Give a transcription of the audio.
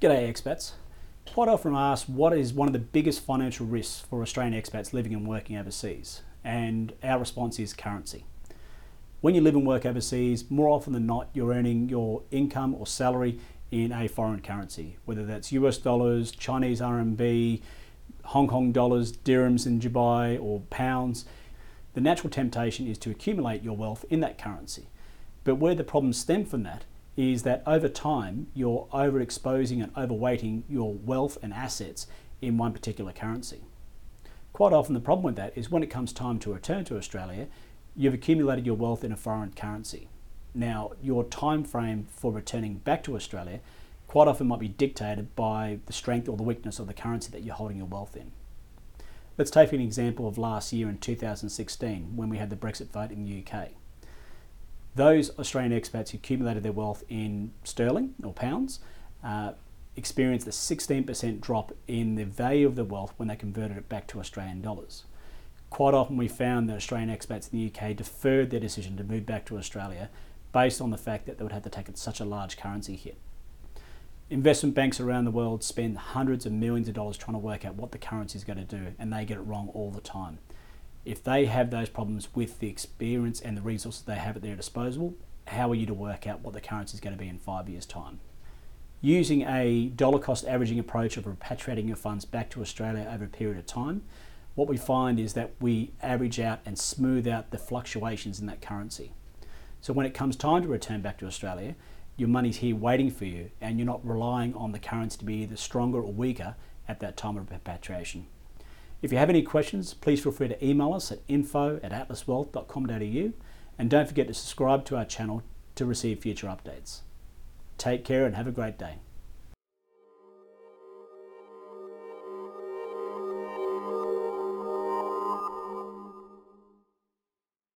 G'day expats. Quite often I'm asked what is one of the biggest financial risks for Australian expats living and working overseas, and our response is currency. When you live and work overseas, more often than not you're earning your income or salary in a foreign currency, whether that's US dollars, Chinese RMB, Hong Kong dollars, dirhams in Dubai, or pounds. The natural temptation is to accumulate your wealth in that currency. But where the problems stem from that is that over time you're overexposing and overweighting your wealth and assets in one particular currency. Quite often the problem with that is when it comes time to return to Australia, you've accumulated your wealth in a foreign currency. Now, your time frame for returning back to Australia quite often might be dictated by the strength or the weakness of the currency that you're holding your wealth in. Let's take an example of last year in 2016 when we had the Brexit vote in the UK. Those Australian expats who accumulated their wealth in sterling or pounds experienced a 16% drop in the value of the wealth when they converted it back to Australian dollars. Quite often we found that Australian expats in the UK deferred their decision to move back to Australia based on the fact that they would have to take such a large currency hit. Investment banks around the world spend hundreds of millions of dollars trying to work out what the currency is going to do, and they get it wrong all the time. If they have those problems with the experience and the resources they have at their disposal, how are you to work out what the currency is going to be in 5 years' time? Using a dollar cost averaging approach of repatriating your funds back to Australia over a period of time, what we find is that we average out and smooth out the fluctuations in that currency. So when it comes time to return back to Australia, your money's here waiting for you and you're not relying on the currency to be either stronger or weaker at that time of repatriation. If you have any questions, please feel free to email us at info@atlaswealth.com.au, and don't forget to subscribe to our channel to receive future updates. Take care and have a great day.